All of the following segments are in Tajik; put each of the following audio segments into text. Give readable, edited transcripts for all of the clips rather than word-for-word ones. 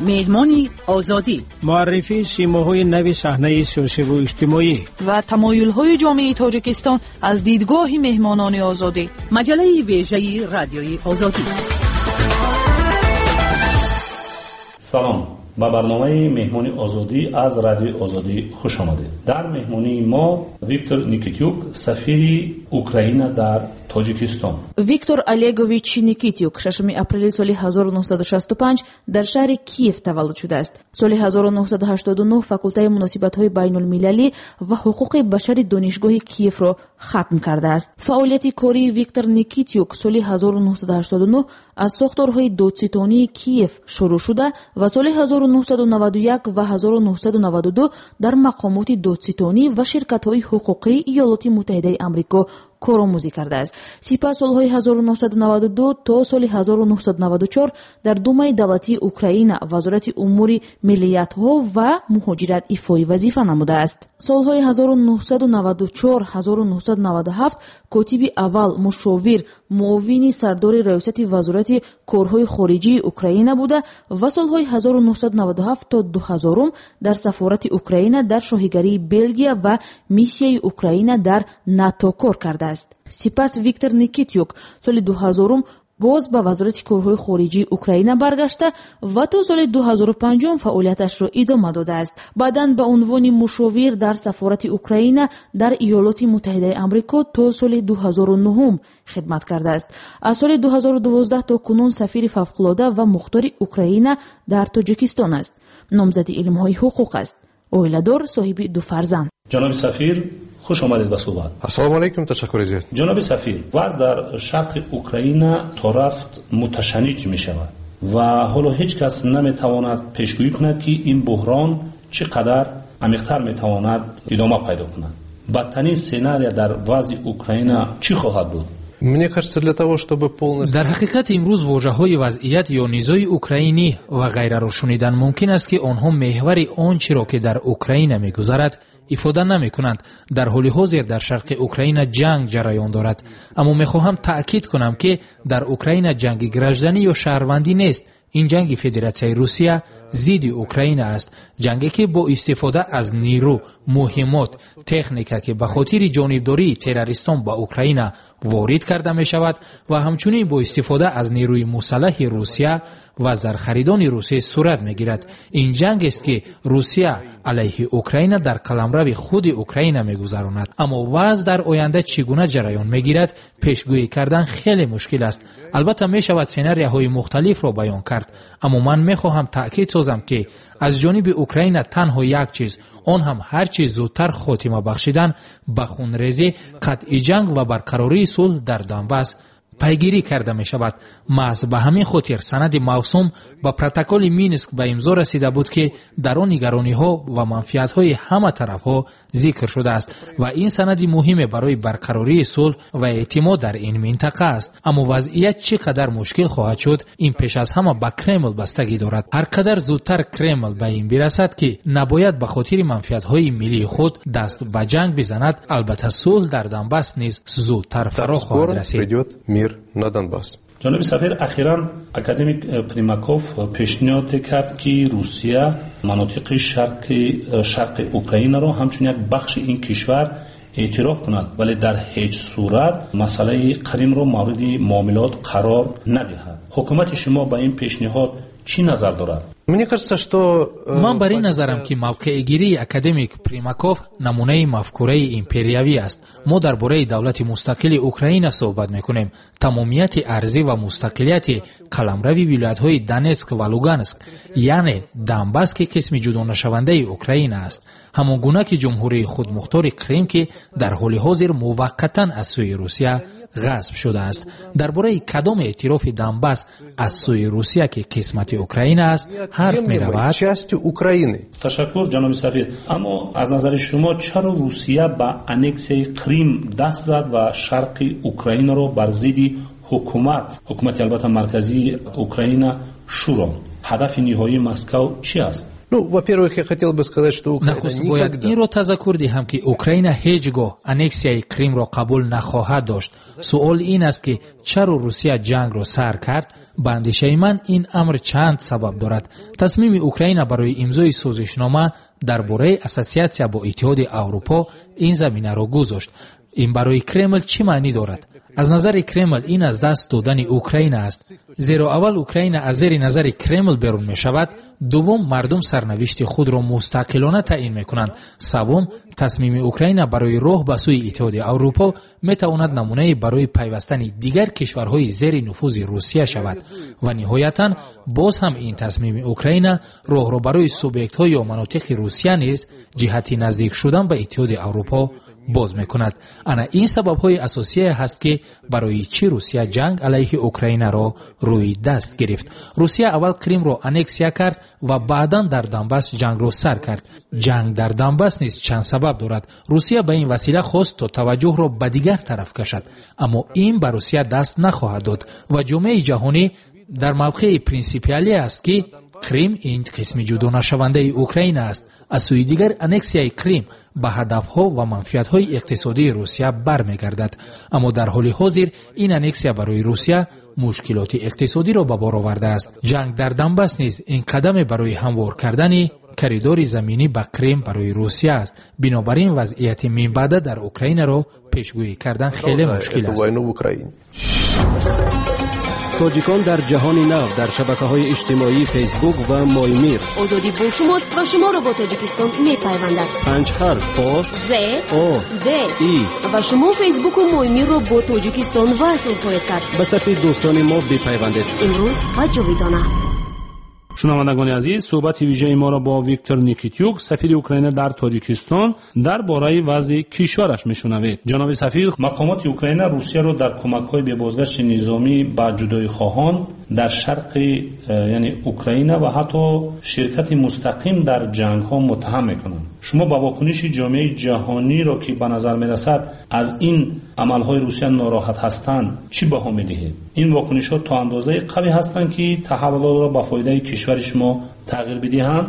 مهمانی آزادی، معرفی سیماهای نو صحنه سیاسی و اجتماعی و تمایل‌های جامعه تاجیکستان از دیدگاه مهمانان آزادی. مجله ویژه رادیوی آزادی. سلام، با برنامه مهمانی آزادی از رادیو آزادی خوش آمدید. در مهمانی ما ویکتور نیکیتیوک، سفیر اوکراین در تاجیکستان. ویکتور олегович نیکیتیوک 6 апрели соли 1965 дар шаҳри Киев таваллуд шудааст. соли 1989 факултаи муносибатҳои байнулмилалӣ ва ҳуқуқи башари донишгоҳи Киевро хатм кардааст. фаъолияти кории Виктор Никитюк соли 1989 аз сохторҳои додситонии Киев шурӯъ шуда ва соли 1991 ва 1992 дар мақомоти додситонӣ ва ширкатҳои ҳуқуқии Иёлоти Муттаҳидаи Амрико коромӯзӣ кардааст. сипас солҳои 1992 то соли 1994 дар Думаи давлатии Украина вазорати умури миллиятҳо ва муҳоҷират ифои вазифа намудааст. солҳои 1994-1997 котиби аввал, мушовир, муовини сардори раёсати вазорати корҳои хориҷии Украина буда ва солҳои 1997 то 2000 дар сафорати Украина дар шоҳигарии Белгия ва миссияи Украина дар НАТО кор кардааст. сипас Виктор Никитюк соли 2000 боз ба вазорати корҳои хориҷии Украина баргашта ва то соли 2005 фаъолияташро идома додааст. баъдан ба унвони мушовир дар сафорати Украина дар Иёлоти Муттаҳидаи Амрико то соли 2009 хидмат кардааст. аз соли 2012 то кунун сафири фавқулода ва мухтори Украина дар Тоҷикистон аст. номзади илмҳои ҳуқуқ аст. оиладор, соҳиби 2 фарзанд. ҷаноби сафир, خوش آمدید به صحبت. السلام علیکم، تشکر زیاد. جناب سفیر، وضع در شرق اوکراین تا رفت متشنج می شود و حالا هیچ کس نمی تواند پیشگویی کند که این بحران چقدر عمیق‌تر می تواند ادامه پیدا کند. بدترین سناریو در وضع اوکراین چی خواهد بود؟ дар ҳақиқат имрӯз воҷаҳои вазъият ё низои украинӣ ва ғайраро шунидан мумкин аст ки онҳо меҳвари он чиро ки дар Украина мегузарад ифода намекунанд. дар ҳоли ҳозир дар шарқи Украина ҷанг ҷараён дорад, аммо мехоҳам таъкид кунам ки дар Украина ҷанги гражданӣ ё шаҳрвандӣ нест. ин ҷанги Федератсияи Русия зидди Украина аст. ҷанге ки бо истифода аз нирӯ, муҳимот, техника ки ба хотири ҷонибдории террористон ба Украина ворид карда мешавад ва ҳамчунин бо истифода аз нирӯи мусаллаҳи Русия ва зархаридони Русия сурат мегирад. ин ҷангест ки Русия алайҳи Украина дар қаламрави худи Украина мегузаронад. аммо вазъ дар оянда чӣ гуна ҷараён мегирад, пешгӯӣ кардан хеле мушкил аст. албатта мешавад сценарияҳои мухталифро баён кард, аммо ман мехоҳам таъкид созам ки аз ҷониби Украина танҳо як чиз, он ҳам ҳар чиз зудтар хотима бахшидан ба хунрезӣ, қатъи ҷанг ва барқарории сулҳ дар Донбасс пайгирӣ карда мешавад. маҳз ба ҳамин хотир санади мавсум ба протоколи Минск ба имзо расида буд ки дар он нигарониҳо ва манфиатҳои ҳама тарафҳо зикр шудааст ва ин санади муҳиме барои барқарории сулҳ ва эътимод дар ин минтақа аст. аммо вазъият чӣ қадар мушкил хоҳад шуд, ин пеш аз ҳама ба Кремл бастагӣ дорад. ҳар қадар зудтар Кремл ба ин бирасад ки набояд ба хотири манфиатҳои миллии худ даст ба ҷанг бизанад, албатта сулҳ дар Донбасс низ зудтар фаро хоҳад расид. на Донбасс. جناب سفیر، اخیراً اکادمیک پریماکوف پیشنهاد کرد که روسیه مناطق شرق اوکراین را همچون یک بخش این کشور اعتراف کند، ولی در هیچ صورت مسئله کریم را مورد معاملات قرار ندهد. حکومت شما با این پیشنهاد چی نظر دارد؟ ман бар ин назарам ки мавқеъгирии академик Примаков намунаи мафкураи империявӣ аст. мо дар бораи давлати мустақили Украина суҳбат мекунем. тамомияти арзӣ ва мустақилияти қаламрави вилоятҳои Донецк ва Луганск, яъне Донбасс ки қисми ҷудонашавандаи Украина аст. ҳамон гуна ки ҷумҳурии худмухтори Крим ки дар ҳоли ҳозир муваққатан аз сӯи Русия ғасб шудааст. дар бораи кадом эътирофи Донбасс аз сӯи Русия ки қисмати Украина аст ҳарф меравад? ташаккур ҷаноби сафир. аммо аз назари шумо чаро Русия ба аннексияи Крим даст зад ва шарқи Украинаро бар зидди ҳукумати албатта марказии Украина шуронд? ҳадафи ниҳоии Москав чӣ аст? нахуст бояд инро тазаккур диҳам ки Украина ҳеҷ гоҳ аннексияи Кримро қабул нахоҳад дошт. суол ин аст ки чаро Русия ҷангро сар кард ба андешаи ман ин амр чанд сабаб дорад. тасмими Украина барои имзои сӯзишнома дар бораи ассотсиатсия бо иттиҳоди Аврупо ин заминаро гузошт. ин барои Кремл чӣ маънӣ дорад? аз назари Кремл ин аз даст додани Украина аст. зеро аввал Украина аз зери назари Кремл берун мешавад, дуввум мардум сарнавишти худро мустақилона таъин мекунанд, саввум тасмими Украина барои роҳ ба сӯи иттиҳоди Аврупо метавонад намунаи барои пайвастани дигар кишварҳои зери нуфузи Русия шавад ва ниҳоятан боз ҳам ин тасмими Украина роҳро барои субъектҳо ё манотиқи Русия низ ҷиҳати наздик шудан ба иттиҳоди Аврупо боз мекунад. ана ин сабабҳои асосие ҳаст ки барои чӣ Русия ҷанг алайҳи Украинаро рӯи даст гирифт. Русия аввал Кримро аннексия кард ва баъдан дар Донбасс ҷангро сар кард. ҷанг дар Донбасс низ чанд сабаб дорад. Русия ба ин васила хост то таваҷҷӯҳро ба дигар тараф кашад, аммо ин ба Русия даст нахоҳад дод ва ҷомеаи ҷаҳонӣ дар мавқеи принсипиалӣ аст ки Крим ин қисми ҷудонашавандаи Украина аст. аз сӯи дигар аннексияи Крим ба ҳадафҳо ва манфиатҳои иқтисодии Русия бармегардад. аммо дар ҳоли ҳозир ин аннексия барои Русия мушкилоти иқтисодиро ба бор овардааст. ҷанг дар Донбасс низ ин қадаме барои ҳамвор кардани коридори заминӣ ба Крим барои Русия аст. бинобар ин вазъияти минбаъда дар Украинаро пешгӯӣ кардан хеле мушкил аст. тоҷикон дар ҷаҳони нав дар шабакаҳои иҷтимоӣ фейсбук ва моймир. озодӣ бо шумост ва шуморо бо тоҷикистон мепайвандад. 5 харф о з о д и ва шумо фейсбуку моймирро бо тоҷикистон васл хоҳед кард. ба сафи дӯстони мо бипайвандед. имрӯз ва ҷовидона. шунавандагони азиз, суҳбати вижаи моро бо Виктор Никитюк, сафири Украина дар Тоҷикистон, дар бораи вазъи кишвараш мешунавед. ҷаноби сафир, мақомоти Украина Русияро дар кӯмакҳои бебозгашти низомӣ ба ҷудоихоҳон дар шарқи яъне Украина ва ҳатто ширкати мустақим дар ҷангҳо муттаҳам мекунанд. шумо ба вокуниши ҷомеаи ҷаҳониро ки ба назар мерасад аз ин амалҳои Русия нороҳат ҳастанд чӣ баҳо медиҳед? ин вокунишҳо то андозае қавӣ ҳастанд ки таҳаввулотро ба фоидаи кишвари шумо тағйир бидиҳанд?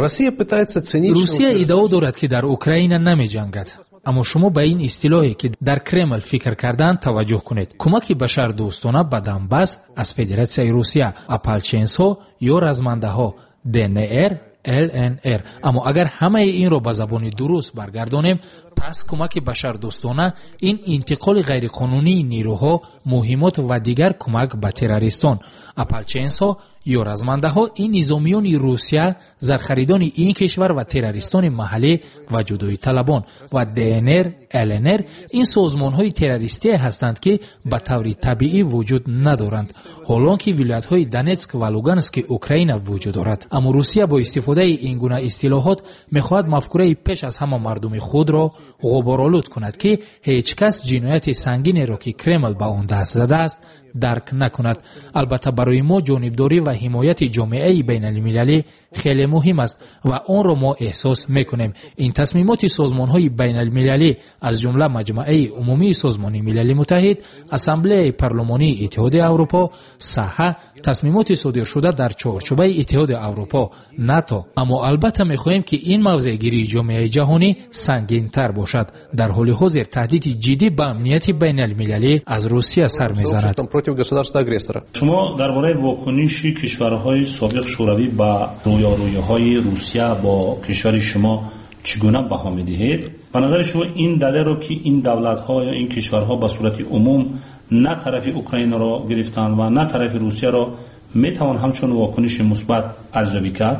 русия иддао дорад ки дар Украина намеҷангад. аммо шумо ба ин истилоҳе ки дар Кремл фикр карданд таваҷҷӯҳ кунед. кӯмаки башардӯстона ба Донбасс аз Федератсияи Русия, апалченсҳо ё размандаҳо ДНР, ЛНР. аммо агар ҳамаи инро ба забони дуруст баргардонем, пас кӯмаки башардӯстона ин интиқоли ғайриқонунии нирӯҳо, муҳимот ва дигар кӯмак ба террористон. апалченсҳо ё размандаҳо ин низомиёни Русия, зархаридони ин кишвар ва террористони маҳаллӣ ва ҷудоиталабон ва ДНР, ЛНР ин созмонҳои террористие ҳастанд ки ба таври табиӣ вуҷуд надоранд, ҳолон ки вилоятҳои Донецк ва Лугански Украина вуҷуд дорад. аммо Русия бо истифодаи ин гуна истилоҳот мехоҳад мафкураи пеш аз ҳама мардуми худро ғуборолуд кунад ки ҳеҷ кас ҷинояти сангинеро ки Кремл ба он даст задааст дарк накунад. албатта барои мо ҷонибдорӣ ва ҳимояти ҷомеаи байналмилалӣ хеле муҳим аст ва онро мо эҳсос мекунем. ин тасмимоти созмонҳои байналмилалӣ аз ҷумла маҷмӯаи умумии созмони милали муттаҳид, ассамблеяи парлумонии иттиҳоди Аврупо, саҳа, тасмимоти содиршуда дар чорчӯбаи иттиҳоди Аврупо, НАТО. аммо албатта мехоҳем ки ин мавзеъгирии ҷомеаи ҷаҳонӣ сангинтар бошад. дар ҳоли ҳозир таҳдиди ҷиддӣ ба амнияти байналмилалӣ аз Русия сар мезанад. шумо дар бораи вокуниши кишварҳои собиқ шӯравӣ ба рӯёрӯиҳои Русия бо кишвари шумо чӣ гуна баҳо медиҳед? ба назари шумо ин далелро ки ин давлатҳо ё ин кишварҳо ба сурати умум на тарафи Украинаро гирифтанд ва на тарафи Русияро метавон ҳамчун вокуниши мусбат арзёбӣ кард?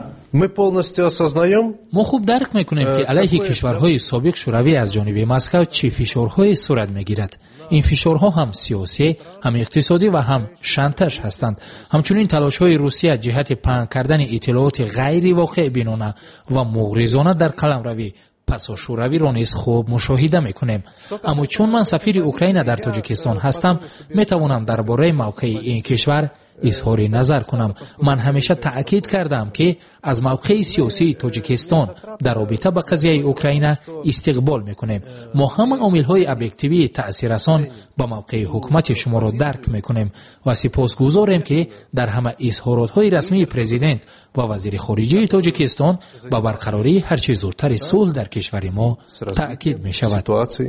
мо хуб дарк мекунем ки алайҳи кишварҳои собиқ шӯравӣ аз ҷониби Москав чӣ фишорҳое сурат мегирад. ин фишорҳо ҳам сиёсӣ, ҳам иқтисодӣ ва ҳам шантаж ҳастанд. ҳамчунин талошҳои Русия ҷиҳати паҳн кардани иттилооти ғайривоқеъбинона ва муғризона дар қаламравӣ пасошӯравиро низ хуб мушоҳида мекунем. аммо чун ман сафири Украина дар Тоҷикистон ҳастам, метавонам дар бораи мавқеи ин кишвар изҳори назар кунам. ман ҳамеша таъкид кардам ки аз мавқеи сиёсии Тоҷикистон дар робита ба қазияи Украина истиқбол мекунем. мо ҳама омилҳои объективии таъсиррасон ба мавқеи ҳукумати шуморо дарк мекунем ва сипосгузорем ки дар ҳама изҳоротҳои расмии президент ва вазири хориҷии Тоҷикистон ба барқарории ҳарчи зудтари сулҳ дар кишвари мо таъкид мешавад.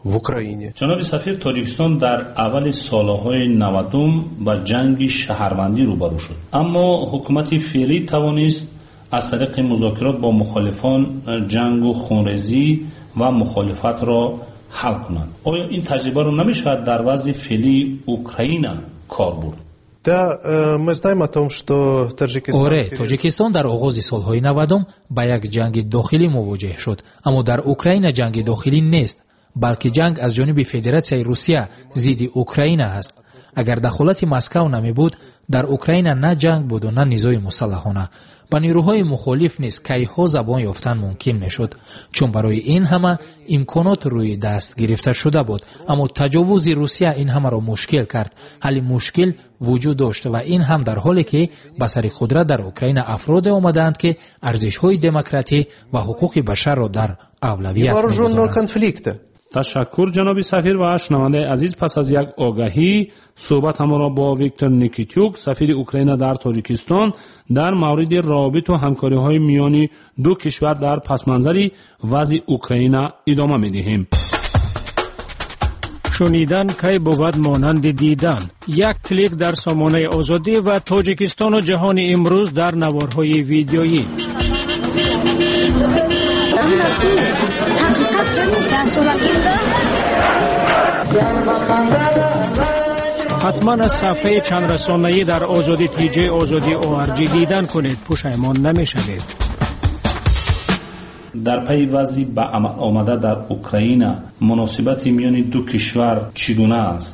в Украине. جناب سفیر، تاجیکستان در اول سالهای 90 با جنگ شهروندی روبرو شد، اما حکومت فعلی توانست از طریق مذاکرات با مخالفان جنگ و خونریزی و مخالفت را حل کنند. آیا این تجربه رو نمی‌شود در وضع فعلی اوکراین کار برد؟ Да, мы знаем о том, что Таджикистан... آره، تاجیکستان در آغاز سالهای 90 با یک جنگ داخلی مواجه شد، اما در اوکراین جنگ داخلی نیست، بلکه جنگ از جانب فدراسیون روسیه ضد اوکراین است. اگر دخالت مسکو نمی بود، در اوکراین نه جنگ بود و نه نیروی مسلحانه. با نیروهای مخالف نیز کیها زبان یافتن ممکن میشد، چون برای این همه امکانات روی دست گرفته شده بود. اما تجاوز روسیه این همه را مشکل کرد. حل مشکل وجود داشت و این هم در حالی که به سر قدرت در اوکراین افراد آمدند که ارزش‌های دموکراسی و حقوق بشر را در اولویت می‌گذارند. تشکر جناب سفیر. و شنونده عزیز، پس از یک آگاهی صحبت ما را با ویکتور نیکیتیوک، سفیر اوکراین در تاجیکستان، در مورد روابط و همکاری‌های میان دو کشور در پس‌منظر وضع اوکراین ادامه می‌دهیم. شنیدن کی بود مانند دیدن. یک کلیک در سامانه آزادی و تاجیکستان و جهان امروز در نوارهای ویدیویی. حتما از صفحه چند رسانه‌ای در آزادی تیجی آزادی ORG دیدن کنید، پشیمان نمی‌شوید. در پی وضع به عمل آمده در اوکراین، مناسبت میان دو کشور چگونه است؟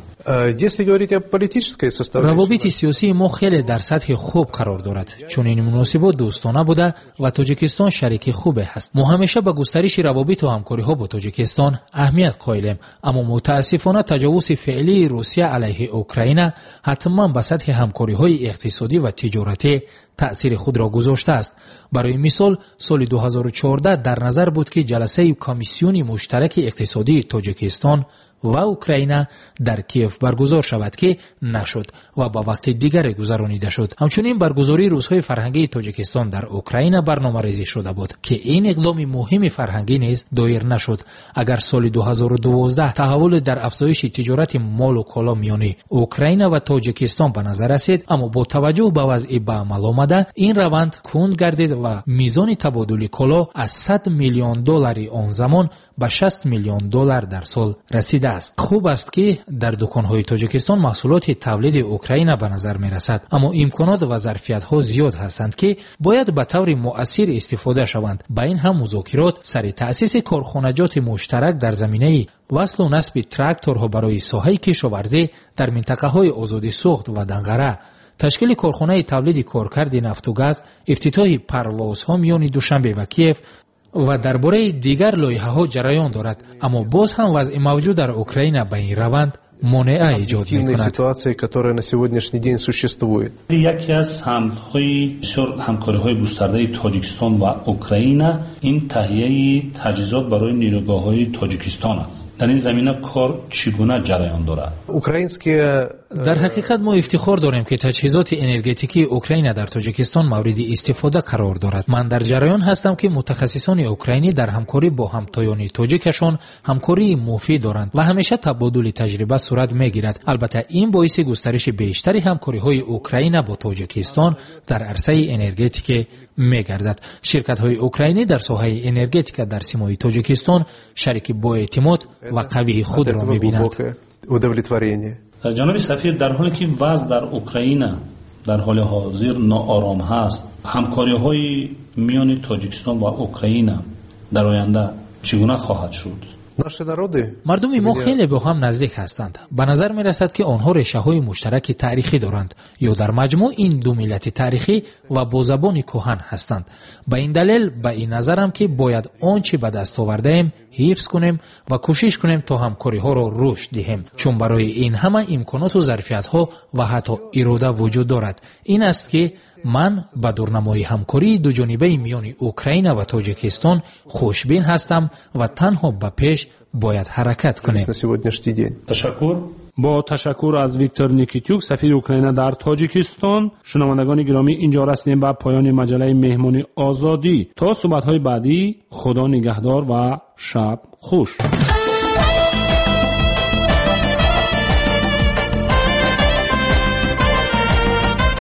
روابط سیاسی ما خیلی در سطح خوب قرار دارد، چون این مناسبات دوستانه بوده و تاجیکستان شریک خوبه هست. ما همیشه به گسترش روابط و همکاری ها با تاجیکستان اهمیت قائلیم، اما متاسفانه تجاوز فعلی روسیه علیه اوکراین حتما به سطح همکاری های اقتصادی و تجارتی تأثیر خود را گذاشته است. برای مثال سال 2014 در نظر بود که جلسه کمیسیون مشترک اقتصادی تاجیکستان و اوکراین در کیف برگزار شود که نشد و با وقت دیگر گذرانیده شد. همچنین برگزاری روزهای فرهنگی تاجیکستان در اوکراین برنامه‌ریزی شده بود که این اقدام مهم فرهنگی نیز دایر نشد. اگر سال 2012 تحول در افزایش تجارت مال و کالا میان اوکراین و تاجیکستان به نظر رسید، اما با توجه به وضع به عمل آمده این روند کند گردید و میزان تبادل کالا از 100 میلیون دلار آن زمان به 60 میلیون دلار در سال رسید. خوب است که در دکان‌های تاجیکستان محصولات تولید اوکراین به نظر می‌رسد، اما امکانات و ظرفیت‌ها زیاد هستند که باید به طور مؤثر استفاده شوند. با این هم مذاکرات سر تأسیس کارخانجات مشترک در زمینه وصل و نصب تراکتورها برای ساحه کشاورزی در منطقه‌های آزادی سوخت و دنگره، تشکیل کارخانه تولید کارکرد نفت و گاز، افتتاح پروازها میان دوشنبه و کیف و درباره دیگر لایحه‌ها جریان دارد، اما باز هم وضع موجود در اوکراین به این روند مانع ایجاد می‌کند. یکی از سمت‌های بسیار همکاری‌های گسترده تاجیکستان و اوکراین این تهیه تجهیزات برای نیروگاه‌های تاجیکستان است. در این زمینه کار چگونه جریان دارد؟ در حقیقت ما افتخار داریم که تجهیزات انرژتیکی اوکراین در تاجیکستان مورد استفاده قرار دارد. من در جریان هستم که متخصصان اوکراینی در همکاری با همتایان تاجیکشان همکاری مفید دارند و همیشه تبادل تجربه صورت میگیرد. البته این باعث گسترش بیشتری همکاری‌های اوکراین با تاجیکستان در عرصه انرژتیک میگردد. شرکت‌های اوکراینی در ساحه انرژتیک در سیمای تاجیکستان شریک با اعتماد و قوی خود را می‌بینند. جناب سفیر، در حالی که وضع در اوکراین در حال حاضر ناآرام هست، همکاری‌های میان تاجیکستان و اوکراین در آینده چگونه خواهد شد؟ مردم ما خیلی به هم نزدیک هستند. به نظر می رسد که آنها ریشه‌های مشترک تاریخی دارند یا در مجموع این دو ملت تاریخی و با زبان کهن هستند. به این دلیل به این نظرم که باید آنچه به دست آورده‌ایم حفظ کنیم و کوشش کنیم تا همکاری‌ها را رشد دهیم، چون برای این همه امکانات و ظرفیت‌ها و حتی اراده وجود دارد. این است که من با دورنمای همکاری دو جانبه میان اوکراین و تاجیکستان خوشبین هستم و تنها به پیش باید حرکت کنیم. تشکر. با تشکر از ویکتور نیکیتیوک، سفیر اوکراین در تاجیکستان. شنوندگان گرامی، اینجا رسیدیم به پایان مجله مهمانی آزادی. تا صحبت‌های بعدی، خدا نگهدار و شب خوش.